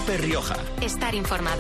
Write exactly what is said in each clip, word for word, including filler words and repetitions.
COPE Rioja. Estar informado.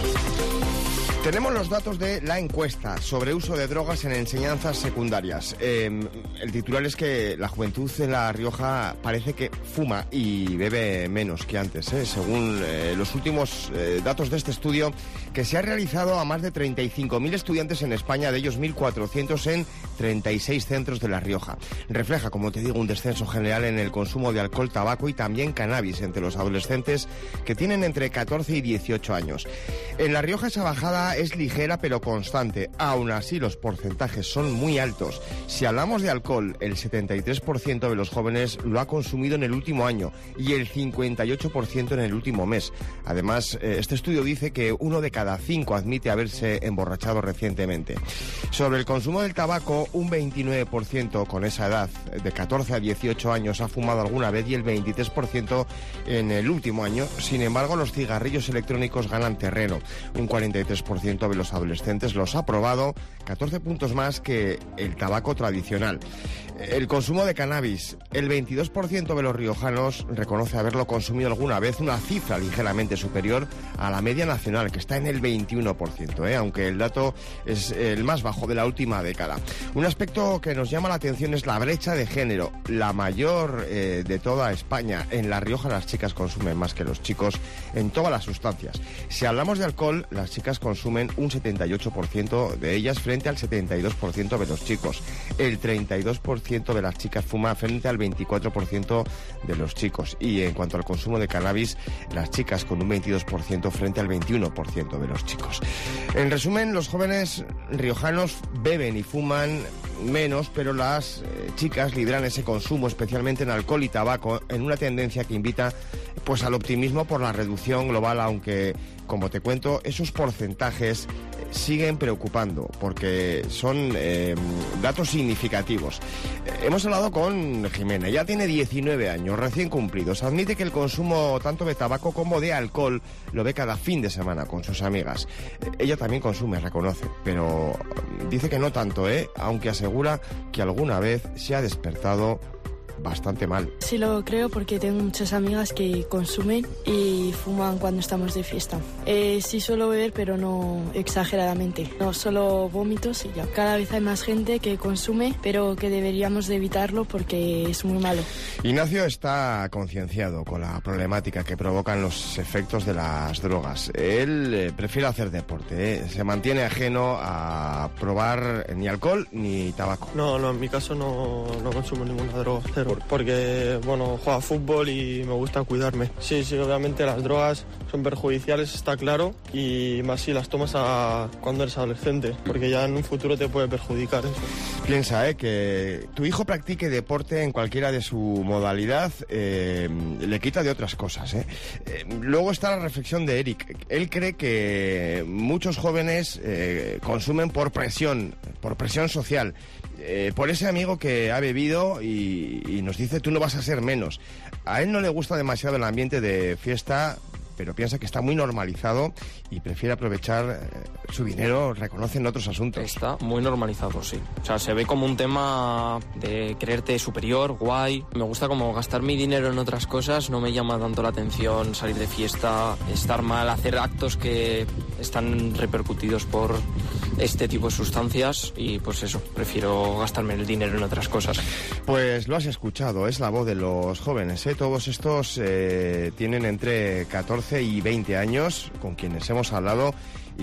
Tenemos los datos de la encuesta sobre uso de drogas en enseñanzas secundarias. Eh, el titular es que la juventud en La Rioja parece que fuma y bebe menos que antes, ¿eh? según eh, los últimos eh, datos de este estudio que se ha realizado a más de treinta y cinco mil estudiantes en España, de ellos mil cuatrocientos en treinta y seis centros de La Rioja. Refleja, como te digo, un descenso general en el consumo de alcohol, tabaco y también cannabis entre los adolescentes que tienen entre catorce y dieciocho años. En La Rioja esa bajada es ligera pero constante. Aún así, los porcentajes son muy altos. Si hablamos de alcohol, el setenta y tres por ciento de los jóvenes lo ha consumido en el último año y el cincuenta y ocho por ciento en el último mes. Además, este estudio dice que uno de cada cinco admite haberse emborrachado recientemente. Sobre el consumo del tabaco, un veintinueve por ciento con esa edad, de catorce a dieciocho años, ha fumado alguna vez y el veintitrés por ciento en el último año. Sin embargo, los cigarrillos electrónicos ganan terreno. Un cuarenta y tres por ciento de los adolescentes los ha probado, catorce puntos más que el tabaco tradicional. El consumo de cannabis, el veintidós por ciento de los riojanos reconoce haberlo consumido alguna vez, una cifra ligeramente superior a la media nacional, que está en el veintiuno por ciento, ¿eh? aunque el dato es el más bajo de la última década. Un aspecto que nos llama la atención es la brecha de género, la mayor eh, de toda España. En La Rioja las chicas consumen más que los chicos en todas las sustancias. Si hablamos de alcohol, las chicas consumen un setenta y ocho por ciento de ellas frente al setenta y dos por ciento de los chicos. El treinta y dos por ciento de las chicas fuma frente al veinticuatro por ciento de los chicos. Y en cuanto al consumo de cannabis, las chicas con un veintidós por ciento frente al veintiuno por ciento de los chicos. En resumen, los jóvenes riojanos beben y fuman menos, pero las eh, chicas lideran ese consumo, especialmente en alcohol y tabaco, en una tendencia que invita pues al optimismo por la reducción global, aunque, como te cuento, esos porcentajes eh, siguen preocupando, porque son eh, datos significativos. Eh, hemos hablado con Jimena, ya tiene diecinueve años, recién cumplidos. Admite que el consumo tanto de tabaco como de alcohol lo ve cada fin de semana con sus amigas. Eh, ella también consume, reconoce, pero dice que no tanto, ¿eh? aunque asegura que alguna vez se ha despertado bastante mal. Sí lo creo porque tengo muchas amigas que consumen y fuman cuando estamos de fiesta. Eh, sí suelo beber, pero no exageradamente. No, solo vómitos y ya. Cada vez hay más gente que consume, pero que deberíamos de evitarlo porque es muy malo. Ignacio está concienciado con la problemática que provocan los efectos de las drogas. Él eh, prefiere hacer deporte, ¿eh? Se mantiene ajeno a probar ni alcohol ni tabaco. No, no, en mi caso no, no consumo ninguna droga. Porque, bueno, juego a fútbol y me gusta cuidarme. Sí, sí, obviamente las drogas son perjudiciales, está claro, y más si las tomas a cuando eres adolescente, porque ya en un futuro te puede perjudicar eso. Piensa, eh, que tu hijo practique deporte en cualquiera de su modalidad, eh, le quita de otras cosas, eh. Eh, luego está la reflexión de Eric. Él cree que muchos jóvenes eh, consumen por presión, por presión social. Eh, por ese amigo que ha bebido y, y nos dice tú no vas a ser menos. A él no le gusta demasiado el ambiente de fiesta, pero piensa que está muy normalizado y prefiere aprovechar eh, su dinero, reconoce en otros asuntos. Está muy normalizado, sí. O sea, se ve como un tema de creerte superior, guay. Me gusta como gastar mi dinero en otras cosas, no me llama tanto la atención salir de fiesta, estar mal, hacer actos que están repercutidos por este tipo de sustancias y pues eso, prefiero gastarme el dinero en otras cosas. Pues lo has escuchado, es la voz de los jóvenes, ¿eh? Todos estos eh, tienen entre catorce y veinte años, con quienes hemos hablado,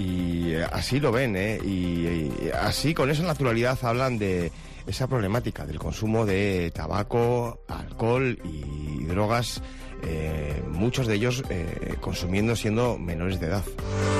y así lo ven, ¿eh? y, y así con esa naturalidad hablan de esa problemática del consumo de tabaco, alcohol y drogas, eh, muchos de ellos eh, consumiendo siendo menores de edad.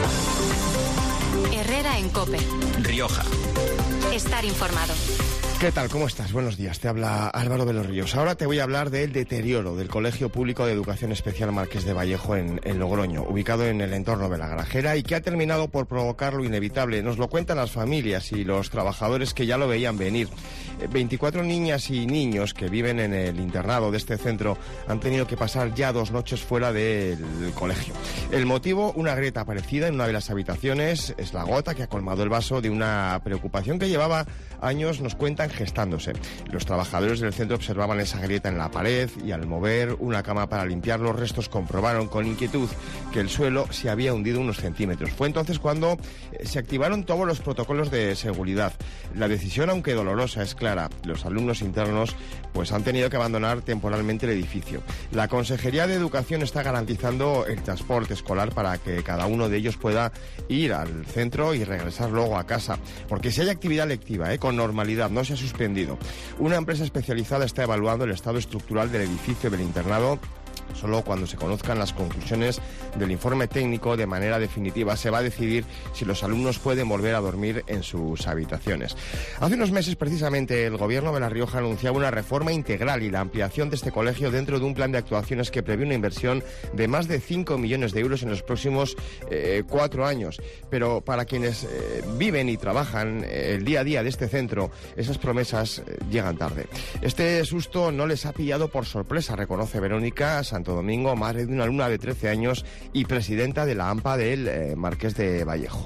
Herrera en COPE. Rioja. Estar informado. ¿Qué tal? ¿Cómo estás? Buenos días. Te habla Álvaro de los Ríos. Ahora te voy a hablar del deterioro del Colegio Público de Educación Especial Marqués de Vallejo en, en Logroño, ubicado en el entorno de La Grajera y que ha terminado por provocar lo inevitable. Nos lo cuentan las familias y los trabajadores que ya lo veían venir. veinticuatro niñas y niños que viven en el internado de este centro han tenido que pasar ya dos noches fuera del colegio. El motivo, una grieta aparecida en una de las habitaciones, es la gota que ha colmado el vaso de una preocupación que llevaba años, nos cuentan gestándose. Los trabajadores del centro observaban esa grieta en la pared y al mover una cama para limpiar los restos comprobaron con inquietud que el suelo se había hundido unos centímetros. Fue entonces cuando se activaron todos los protocolos de seguridad. La decisión, aunque dolorosa, es clara. Los alumnos internos pues han tenido que abandonar temporalmente el edificio. La Consejería de Educación está garantizando el transporte escolar para que cada uno de ellos pueda ir al centro y regresar luego a casa. Porque si hay actividad lectiva, ¿eh? con normalidad, no se ha suspendido. Una empresa especializada está evaluando el estado estructural del edificio del internado. Solo cuando se conozcan las conclusiones del informe técnico de manera definitiva se va a decidir si los alumnos pueden volver a dormir en sus habitaciones. Hace unos meses, precisamente, el Gobierno de La Rioja anunciaba una reforma integral y la ampliación de este colegio dentro de un plan de actuaciones que prevé una inversión de más de cinco millones de euros en los próximos eh, cuatro años. Pero para quienes eh, viven y trabajan eh, el día a día de este centro, esas promesas eh, llegan tarde. Este susto no les ha pillado por sorpresa, reconoce Verónica Santo Domingo, madre de una alumna de trece años y presidenta de la AMPA del eh, Marqués de Vallejo.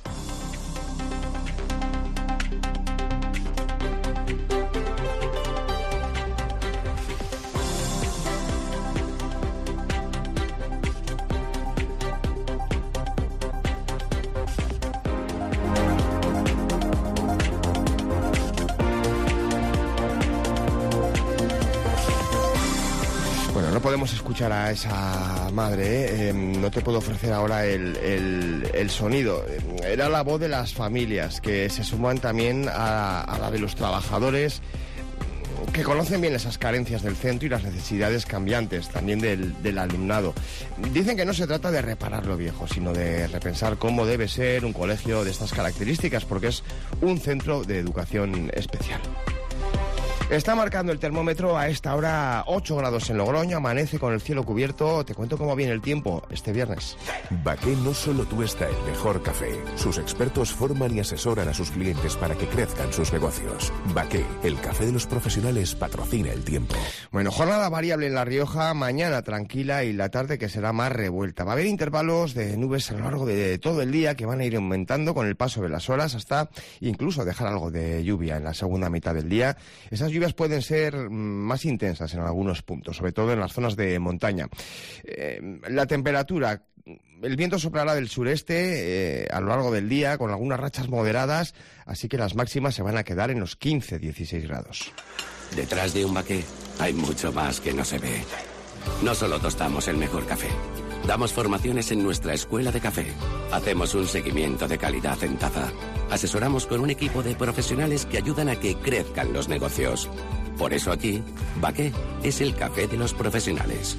No podemos escuchar a esa madre, ¿eh? Eh, no te puedo ofrecer ahora el, el, el sonido. Era la voz de las familias que se suman también a, a la de los trabajadores que conocen bien esas carencias del centro y las necesidades cambiantes también del, del alumnado. Dicen que no se trata de reparar lo viejo, sino de repensar cómo debe ser un colegio de estas características, porque es un centro de educación especial. Está marcando el termómetro a esta hora ocho grados en Logroño, amanece con el cielo cubierto. Te cuento cómo viene el tiempo este viernes. Baqué no solo tuesta el mejor café. Sus expertos forman y asesoran a sus clientes para que crezcan sus negocios. Baqué, el café de los profesionales, patrocina el tiempo. Bueno, jornada variable en La Rioja, mañana tranquila y la tarde que será más revuelta. Va a haber intervalos de nubes a lo largo de todo el día que van a ir aumentando con el paso de las horas hasta incluso dejar algo de lluvia en la segunda mitad del día. Esas lluvias pueden ser más intensas en algunos puntos, sobre todo en las zonas de montaña. Eh, la temperatura, el viento soplará del sureste eh, a lo largo del día con algunas rachas moderadas, así que las máximas se van a quedar en los quince a dieciséis grados. Detrás de un baqué hay mucho más que no se ve. No solo tostamos el mejor café. Damos formaciones en nuestra escuela de café. Hacemos un seguimiento de calidad en taza. Asesoramos con un equipo de profesionales que ayudan a que crezcan los negocios. Por eso aquí, Baqué es el café de los profesionales.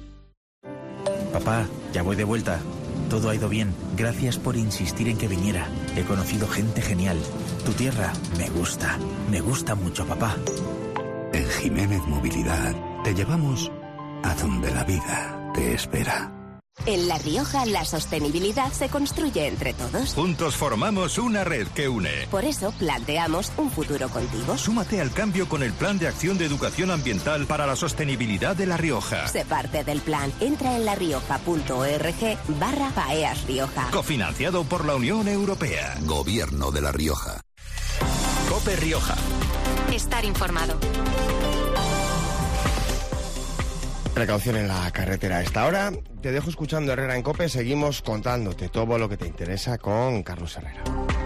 Papá, ya voy de vuelta. Todo ha ido bien. Gracias por insistir en que viniera. He conocido gente genial. Tu tierra me gusta. Me gusta mucho, papá. En Jiménez Movilidad te llevamos a donde la vida te espera. En La Rioja, la sostenibilidad se construye entre todos. Juntos formamos una red que une. Por eso planteamos un futuro contigo. Súmate al cambio con el Plan de Acción de Educación Ambiental para la Sostenibilidad de La Rioja. Sé parte del plan. Entra en larioja.org barra Paeas Rioja. Cofinanciado por la Unión Europea. Gobierno de La Rioja. COPE Rioja. Estar informado. Precaución en la carretera a esta hora. Te dejo escuchando Herrera en COPE. Seguimos contándote todo lo que te interesa con Carlos Herrera.